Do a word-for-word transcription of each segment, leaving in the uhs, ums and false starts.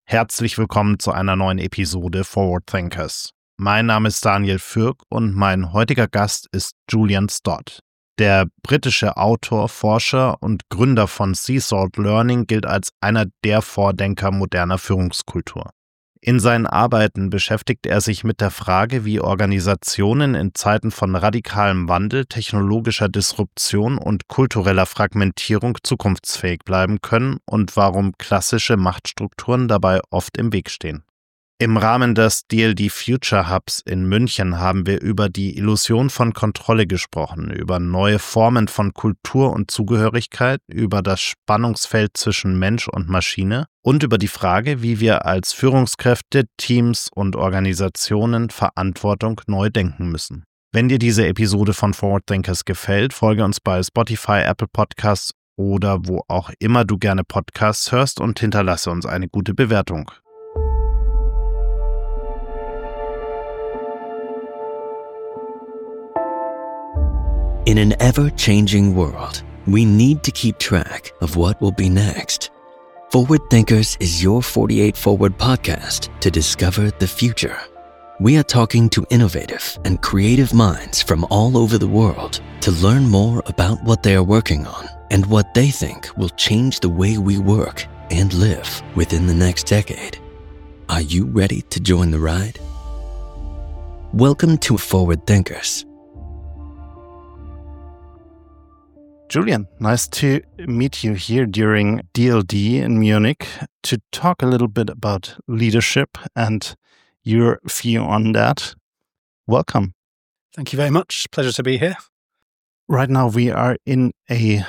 Herzlich willkommen zu einer neuen Episode Forward Thinkers. Mein Name ist Daniel Fürk und mein heutiger Gast ist Julian Stott. Der britische Autor, Forscher und Gründer von Sea Salt Learning gilt als einer der Vordenker moderner Führungskultur. In seinen Arbeiten beschäftigt er sich mit der Frage, wie Organisationen in Zeiten von radikalem Wandel, technologischer Disruption und kultureller Fragmentierung zukunftsfähig bleiben können und warum klassische Machtstrukturen dabei oft im Weg stehen. Im Rahmen des D L D Future Hubs in München haben wir über die Illusion von Kontrolle gesprochen, über neue Formen von Kultur und Zugehörigkeit, über das Spannungsfeld zwischen Mensch und Maschine und über die Frage, wie wir als Führungskräfte, Teams und Organisationen Verantwortung neu denken müssen. Wenn dir diese Episode von Forward Thinkers gefällt, folge uns bei Spotify, Apple Podcasts oder wo auch immer du gerne Podcasts hörst und hinterlasse uns eine gute Bewertung. In an ever-changing world, we need to keep track of what will be next. Forward Thinkers is your forty-eight Forward podcast to discover the future. We are talking to innovative and creative minds from all over the world to learn more about what they are working on and what they think will change the way we work and live within the next decade. Are you ready to join the ride? Welcome to Forward Thinkers. Julian, nice to meet you here during D L D in Munich to talk a little bit about leadership and your view on that. Welcome. Thank you very much. Pleasure to be here. Right now we are in a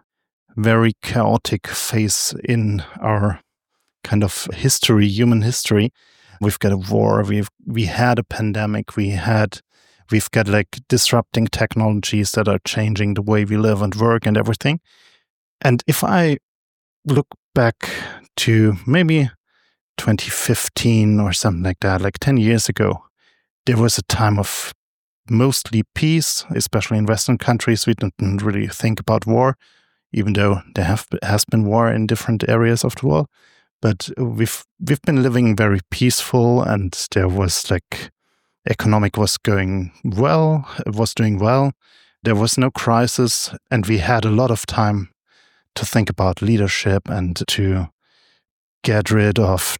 very chaotic phase in our kind of history, human history. We've got a war, we've we had a pandemic, we had We've got like disrupting technologies that are changing the way we live and work and everything. And if I look back to maybe twenty fifteen or something like that, like ten years ago, there was a time of mostly peace, especially in Western countries. We didn't really think about war, even though there have has been war in different areas of the world. But we've we've been living very peaceful, and there was like economic was going well, it was doing well. There was no crisis, and we had a lot of time to think about leadership and to get rid of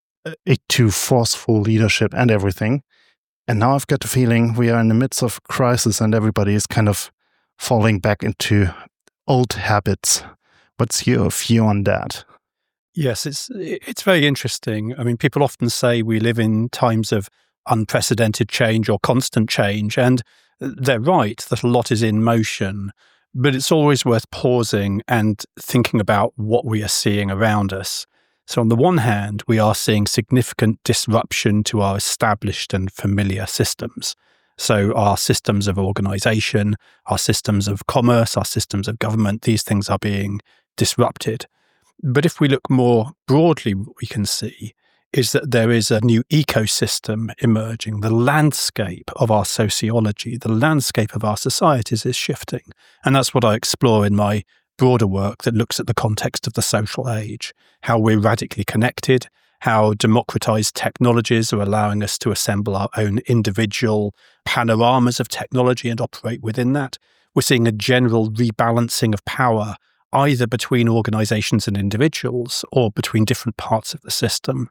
a too forceful leadership and everything. And now I've got the feeling we are in the midst of a crisis and everybody is kind of falling back into old habits. What's your view on that? Yes, it's it's very interesting. I mean, people often say we live in times of unprecedented change or constant change, and they're right that a lot is in motion, but it's always worth pausing and thinking about what we are seeing around us. So on the one hand, we are seeing significant disruption to our established and familiar systems. So our systems of organization, our systems of commerce, our systems of government, these things are being disrupted. But if we look more broadly, what we can see is that there is a new ecosystem emerging. The landscape of our sociology, the landscape of our societies is shifting. And that's what I explore in my broader work that looks at the context of the social age, how we're radically connected, how democratized technologies are allowing us to assemble our own individual panoramas of technology and operate within that. We're seeing a general rebalancing of power, either between organizations and individuals or between different parts of the system.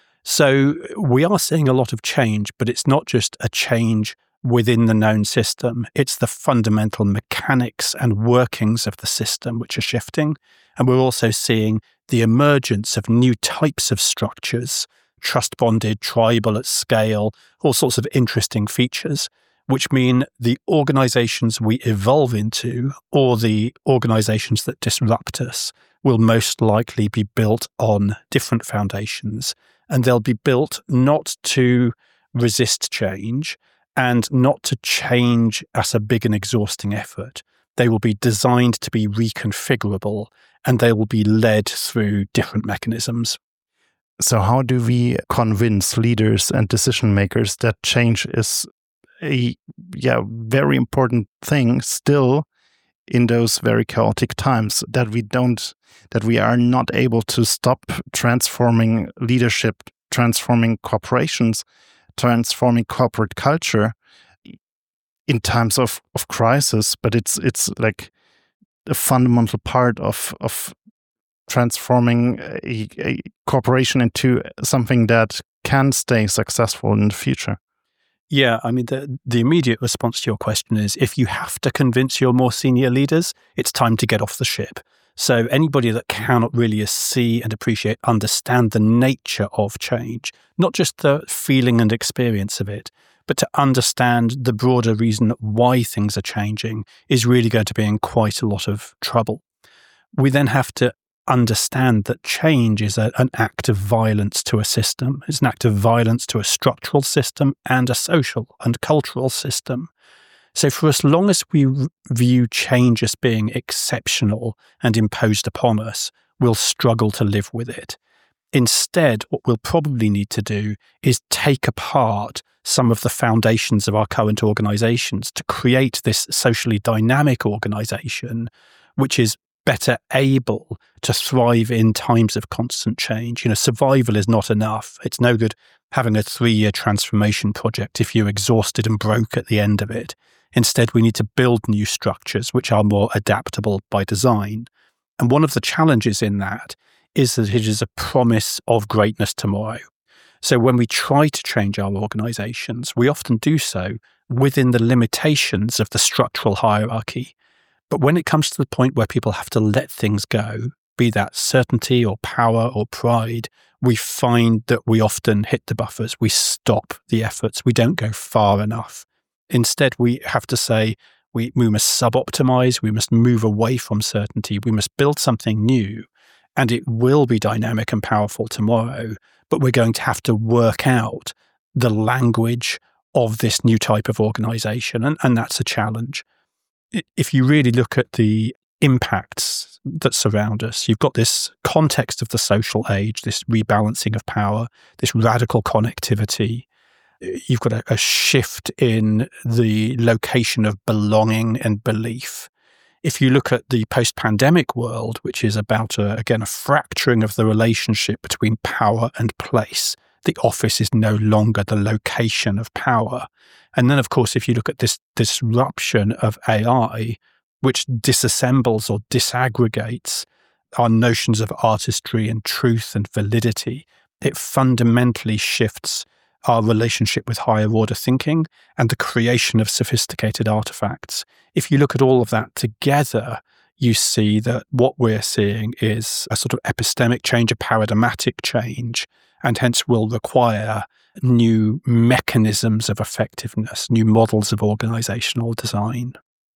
So we are seeing a lot of change, but it's not just a change within the known system. It's the fundamental mechanics and workings of the system which are shifting. And we're also seeing the emergence of new types of structures, trust-bonded, tribal at scale, all sorts of interesting features, which mean the organizations we evolve into or the organizations that disrupt us will most likely be built on different foundations. And they'll be built not to resist change and not to change as a big and exhausting effort. They will be designed to be reconfigurable, and they will be led through different mechanisms. So how do we convince leaders and decision makers that change is a yeah very important thing still in those very chaotic times, that we don't, that we are not able to stop transforming leadership, transforming corporations, transforming corporate culture in times of, of crisis, but it's it's like a fundamental part of of transforming a, a corporation into something that can stay successful in the future. Yeah, I mean, the, the immediate response to your question is, if you have to convince your more senior leaders, it's time to get off the ship. So anybody that cannot really see and appreciate, understand the nature of change, not just the feeling and experience of it, but to understand the broader reason why things are changing, is really going to be in quite a lot of trouble. We then have to understand that change is a, an act of violence to a system. It's an act of violence to a structural system and a social and cultural system. So for as long as we view change as being exceptional and imposed upon us, we'll struggle to live with it. Instead, what we'll probably need to do is take apart some of the foundations of our current organizations to create this socially dynamic organization, which is better able to thrive in times of constant change. You know, survival is not enough. It's no good having a three-year transformation project if you're exhausted and broke at the end of it. Instead, we need to build new structures which are more adaptable by design. And one of the challenges in that is that it is a promise of greatness tomorrow. So when we try to change our organizations, we often do so within the limitations of the structural hierarchy. But when it comes to the point where people have to let things go, be that certainty or power or pride, we find that we often hit the buffers. We stop the efforts. We don't go far enough. Instead, we have to say, we, we must sub-optimize, we must move away from certainty, we must build something new, and it will be dynamic and powerful tomorrow, but we're going to have to work out the language of this new type of organization, and, and that's a challenge. If you really look at the impacts that surround us, you've got this context of the social age, this rebalancing of power, this radical connectivity. You've got a, a shift in the location of belonging and belief. If you look at the post-pandemic world, which is about, a, again, a fracturing of the relationship between power and place, the office is no longer the location of power. And then, of course, if you look at this disruption of A I, which disassembles or disaggregates our notions of artistry and truth and validity, it fundamentally shifts our relationship with higher order thinking and the creation of sophisticated artifacts. If you look at all of that together, you see that what we're seeing is a sort of epistemic change, a paradigmatic change, and hence will require new mechanisms of effectiveness, new models of organizational design.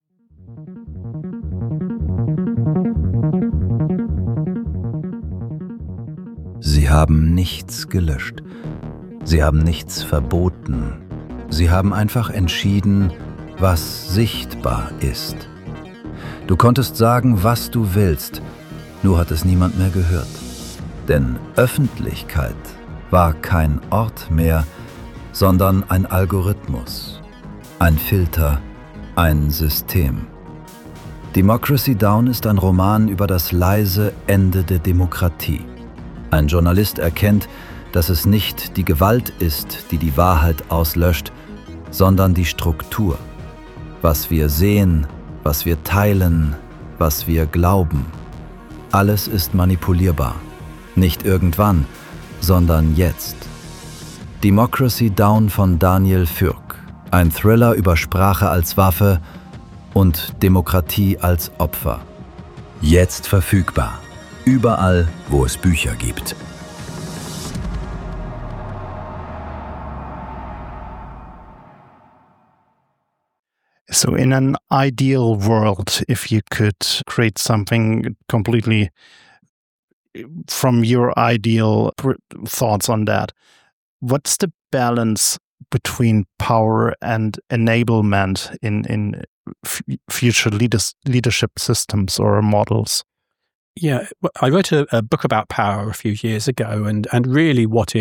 Sie haben nichts gelöscht. Sie haben nichts verboten. Sie haben einfach entschieden, was sichtbar ist. Du konntest sagen, was du willst, nur hat es niemand mehr gehört. Denn Öffentlichkeit war kein Ort mehr, sondern ein Algorithmus, ein Filter, ein System. Democracy Down ist ein Roman über das leise Ende der Demokratie. Ein Journalist erkennt, dass es nicht die Gewalt ist, die die Wahrheit auslöscht, sondern die Struktur. Was wir sehen, was wir teilen, was wir glauben. Alles ist manipulierbar. Nicht irgendwann, sondern jetzt. Democracy Down von Daniel Fürk. Ein Thriller über Sprache als Waffe und Demokratie als Opfer. Jetzt verfügbar. Überall, wo es Bücher gibt. So in an ideal world, if you could create something completely from your ideal thoughts on that, what's the balance between power and enablement in, in f- future leaders, leadership systems or models? Yeah, I wrote a, a book about power a few years ago, and, and really what it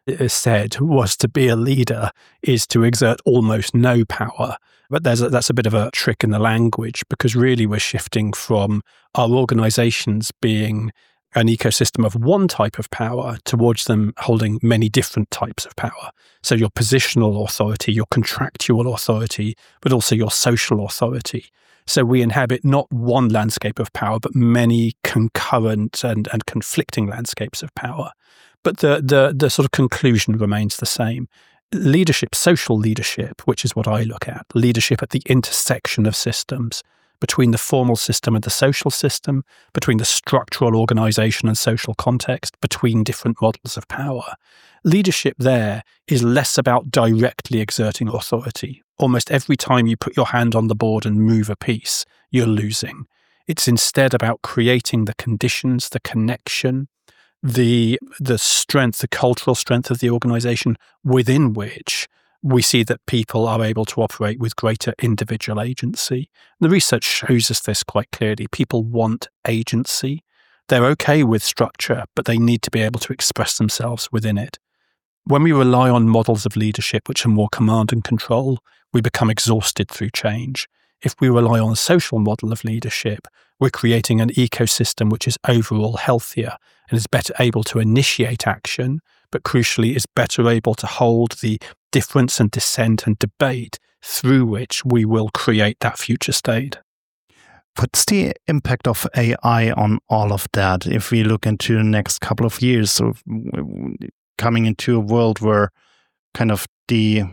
said was to be a leader is to exert almost no power. But there's a, that's a bit of a trick in the language, because really we're shifting from our organizations being an ecosystem of one type of power towards them holding many different types of power. So your positional authority, your contractual authority, but also your social authority. So we inhabit not one landscape of power, but many concurrent and, and conflicting landscapes of power. But the, the the sort of conclusion remains the same. Leadership, social leadership, which is what I look at, leadership at the intersection of systems, between the formal system and the social system, between the structural organization and social context, between different models of power. Leadership there is less about directly exerting authority. Almost every time you put your hand on the board and move a piece, you're losing. It's instead about creating the conditions, the connection, the the strength, the cultural strength of the organization within which we see that people are able to operate with greater individual agency. The research shows us this quite clearly. People want agency. They're okay with structure, but they need to be able to express themselves within it. When we rely on models of leadership which are more command and control, we become exhausted through change. If we rely on a social model of leadership, we're creating an ecosystem which is overall healthier and is better able to initiate action, but crucially is better able to hold the difference and dissent and debate through which we will create that future state. What's the impact of A I on all of that if we look into the next couple of years? So coming into a world where kind of the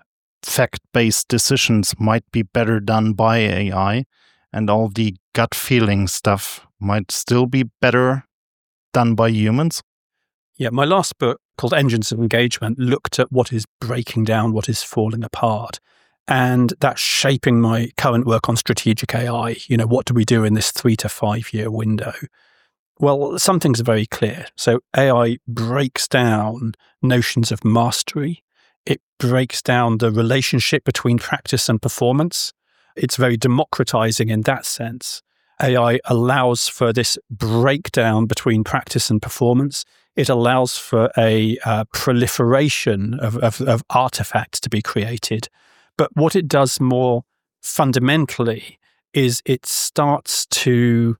fact-based decisions might be better done by A I, and all the gut feeling stuff might still be better done by humans? Yeah, my last book, called Engines of Engagement, looked at what is breaking down, what is falling apart. And that's shaping my current work on strategic A I. You know, what do we do in this three to five year window? Well, some things are very clear. So A I breaks down notions of mastery. It breaks down the relationship between practice and performance. It's very democratizing in that sense. A I allows for this breakdown between practice and performance. It allows for a uh, proliferation of, of, of artifacts to be created. But what it does more fundamentally is it starts to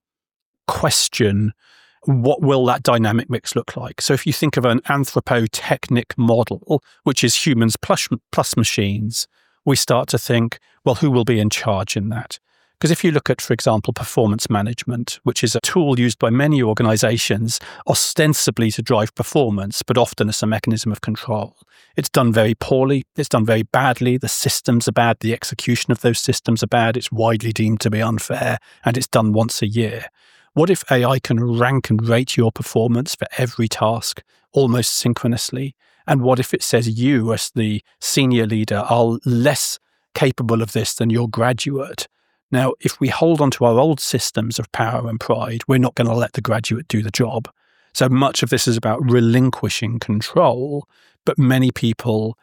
question what will that dynamic mix look like. So if you think of an anthropotechnic model, which is humans plus, plus machines, we start to think, well, who will be in charge in that? Because if you look at, for example, performance management, which is a tool used by many organizations ostensibly to drive performance, but often as a mechanism of control, it's done very poorly, it's done very badly, the systems are bad, the execution of those systems are bad, it's widely deemed to be unfair, and it's done once a year. What if A I can rank and rate your performance for every task almost synchronously? And what if it says you, as the senior leader, are less capable of this than your graduate? Now, if we hold on to our old systems of power and pride, we're not going to let the graduate do the job. So much of this is about relinquishing control, but many people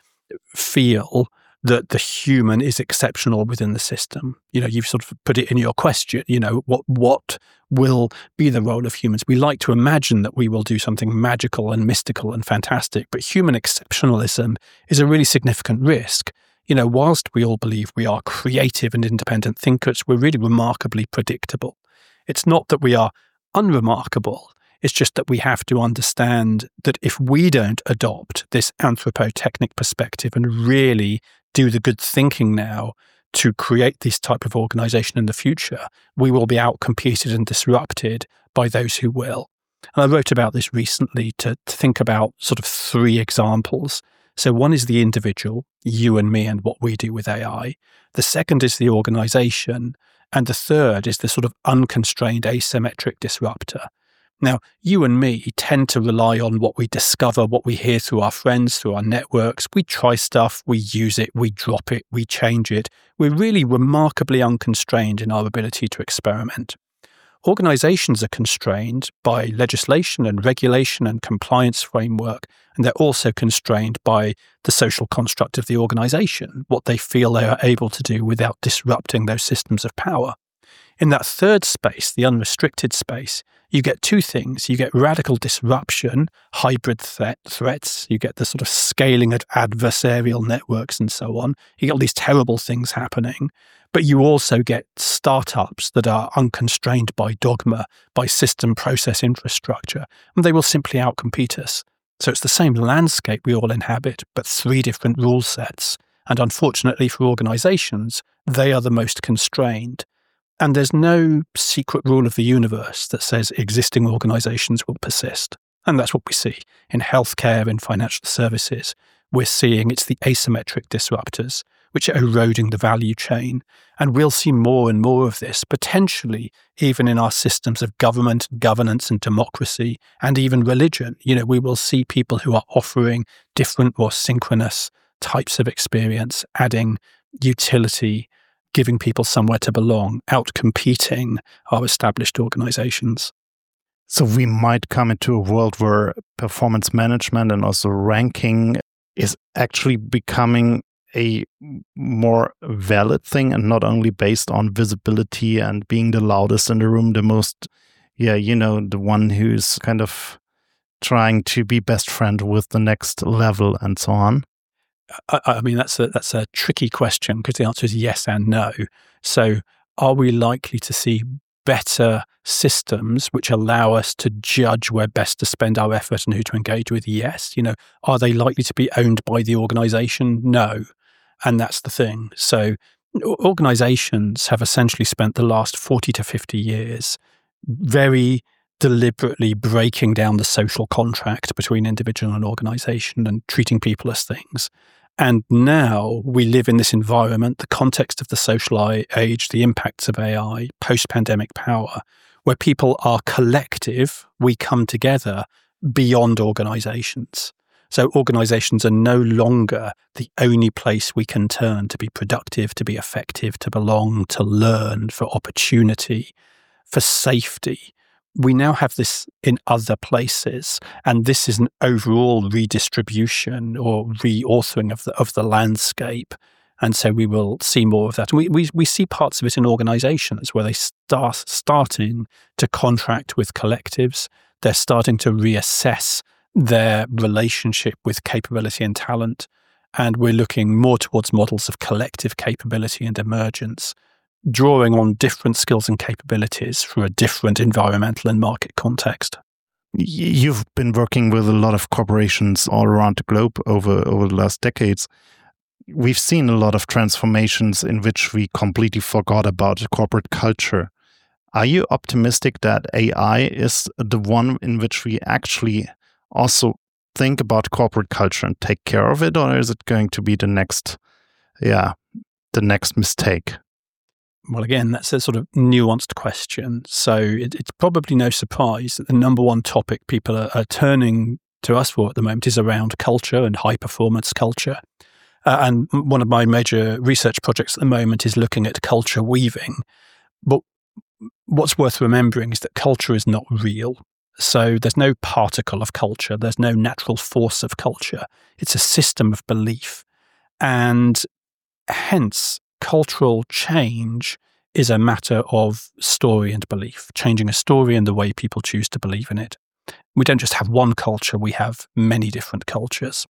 feel that the human is exceptional within the system. You know, you've sort of put it in your question, you know, what what will be the role of humans? We like to imagine that we will do something magical and mystical and fantastic, but human exceptionalism is a really significant risk. You know, whilst we all believe we are creative and independent thinkers, we're really remarkably predictable. It's not that we are unremarkable. It's just that we have to understand that if we don't adopt this anthropotechnic perspective and really do the good thinking now to create this type of organization in the future, we will be outcompeted and disrupted by those who will. And I wrote about this recently to, to think about sort of three examples. So one is the individual, you and me, and what we do with A I. The second is the organization. And the third is the sort of unconstrained asymmetric disruptor. Now, you and me tend to rely on what we discover, what we hear through our friends, through our networks. We try stuff, we use it, we drop it, we change it. We're really remarkably unconstrained in our ability to experiment. Organizations are constrained by legislation and regulation and compliance framework, and they're also constrained by the social construct of the organization, what they feel they are able to do without disrupting those systems of power. In that third space, the unrestricted space, you get two things. You get radical disruption, hybrid threat, threats. You get the sort of scaling of adversarial networks and so on. You get all these terrible things happening. But you also get startups that are unconstrained by dogma, by system process infrastructure, and they will simply outcompete us. So it's the same landscape we all inhabit, but three different rule sets. And unfortunately for organizations, they are the most constrained. And there's no secret rule of the universe that says existing organizations will persist. And that's what we see in healthcare, in financial services. We're seeing it's the asymmetric disruptors, which are eroding the value chain. And we'll see more and more of this, potentially even in our systems of government, governance and democracy, and even religion. You know, we will see people who are offering different, more synchronous types of experience, adding utility, giving people somewhere to belong, out-competing our established organizations. So we might come into a world where performance management and also ranking is actually becoming a more valid thing and not only based on visibility and being the loudest in the room, the most, yeah, you know, the one who's kind of trying to be best friend with the next level and so on. I, I mean, that's a, that's a tricky question because the answer is yes and no. So are we likely to see better systems which allow us to judge where best to spend our effort and who to engage with? Yes. You know, are they likely to be owned by the organization? No. And that's the thing. So organizations have essentially spent the last forty to fifty years very deliberately breaking down the social contract between individual and organization and treating people as things. And now we live in this environment, the context of the social age, the impacts of A I, post-pandemic power, where people are collective, we come together beyond organizations. So organizations are no longer the only place we can turn to be productive, to be effective, to belong, to learn, for opportunity, for safety. We now have this in other places, and this is an overall redistribution or reauthoring of the of the landscape. And so we will see more of that. And we we, we see parts of it in organizations where they start starting to contract with collectives. They're starting to reassess their relationship with capability and talent. And we're looking more towards models of collective capability and emergence, drawing on different skills and capabilities for a different environmental and market context. You've been working with a lot of corporations all around the globe over, over the last decades. We've seen a lot of transformations in which we completely forgot about corporate culture. Are you optimistic that A I is the one in which we actually also think about corporate culture and take care of it, or is it going to be the next, yeah, the next mistake? Well, again, that's a sort of nuanced question. So it, it's probably no surprise that the number one topic people are, are turning to us for at the moment is around culture and high-performance culture. Uh, and one of my major research projects at the moment is looking at culture weaving. But what's worth remembering is that culture is not real. So there's no particle of culture. There's no natural force of culture. It's a system of belief. And hence, cultural change is a matter of story and belief, changing a story and the way people choose to believe in it. We don't just have one culture, we have many different cultures.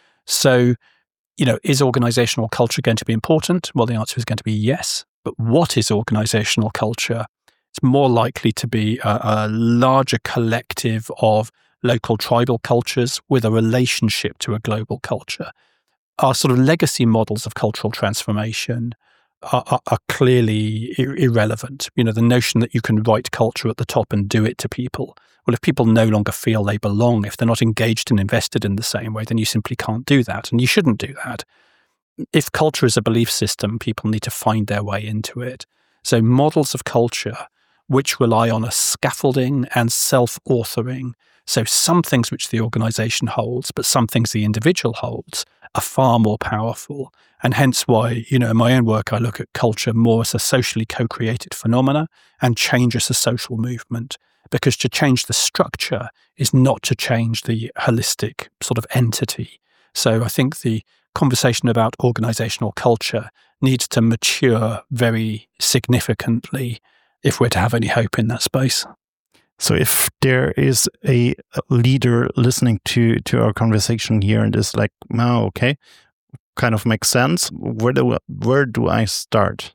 So, you know, is organizational culture going to be important? Well, the answer is going to be yes. But what is organizational culture? It's more likely to be a, a larger collective of local tribal cultures with a relationship to a global culture. Our sort of legacy models of cultural transformation are, are, are clearly ir- irrelevant. You know, the notion that you can write culture at the top and do it to people. Well, if people no longer feel they belong, if they're not engaged and invested in the same way, then you simply can't do that, and you shouldn't do that. If culture is a belief system, people need to find their way into it. So models of culture which rely on a scaffolding and self-authoring. So some things which the organization holds, but some things the individual holds, are far more powerful. And hence why, you know, in my own work, I look at culture more as a socially co-created phenomena and change as a social movement. Because to change the structure is not to change the holistic sort of entity. So I think the conversation about organizational culture needs to mature very significantly if we're to have any hope in that space. So if there is a leader listening to, to our conversation here and is like, oh, okay, kind of makes sense, where do, where do I start?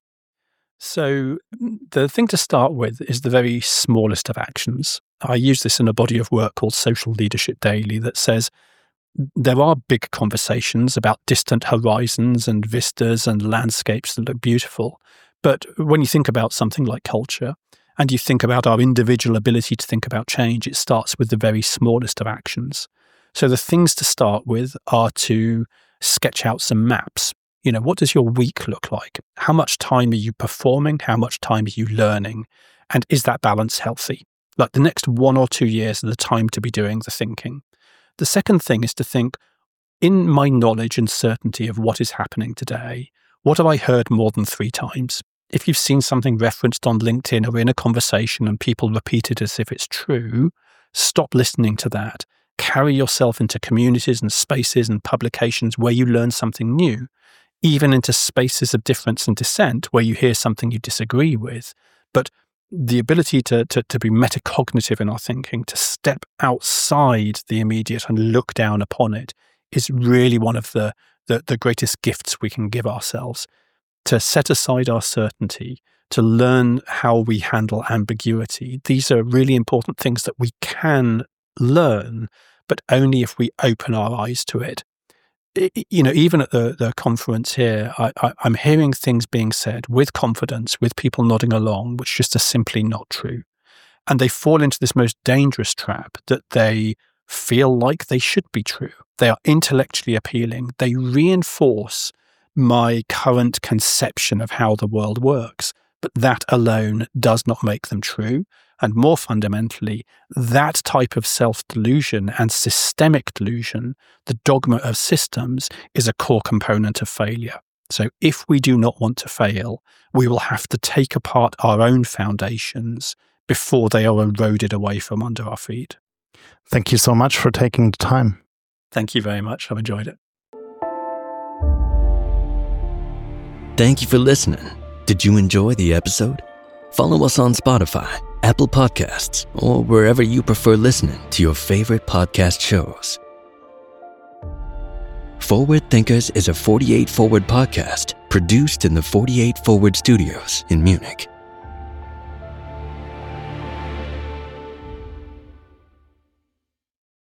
So the thing to start with is the very smallest of actions. I use this in a body of work called Social Leadership Daily that says there are big conversations about distant horizons and vistas and landscapes that look beautiful. But when you think about something like culture, and you think about our individual ability to think about change, it starts with the very smallest of actions. So the things to start with are to sketch out some maps. You know, what does your week look like? How much time are you performing? How much time are you learning? And is that balance healthy? Like the next one or two years are the time to be doing the thinking. The second thing is to think, in my knowledge and certainty of what is happening today, what have I heard more than three times? If you've seen something referenced on LinkedIn or in a conversation and people repeat it as if it's true, stop listening to that. Carry yourself into communities and spaces and publications where you learn something new, even into spaces of difference and dissent where you hear something you disagree with. But the ability to, to, to be metacognitive in our thinking, to step outside the immediate and look down upon it, is really one of the, the, the greatest gifts we can give ourselves. To set aside our certainty, to learn how we handle ambiguity. These are really important things that we can learn, but only if we open our eyes to it. It, you know, even at the, the conference here, I, I, I'm hearing things being said with confidence, with people nodding along, which just are simply not true. And they fall into this most dangerous trap that they feel like they should be true. They are intellectually appealing. They reinforce my current conception of how the world works, but that alone does not make them true. And more fundamentally, that type of self-delusion and systemic delusion, the dogma of systems, is a core component of failure. So if we do not want to fail, we will have to take apart our own foundations before they are eroded away from under our feet. Thank you so much for taking the time. Thank you very much. I've enjoyed it. Thank you for listening. Did you enjoy the episode? Follow us on Spotify, Apple Podcasts, or wherever you prefer listening to your favorite podcast shows. Forward Thinkers is a forty-eight Forward podcast produced in the forty-eight Forward Studios in Munich.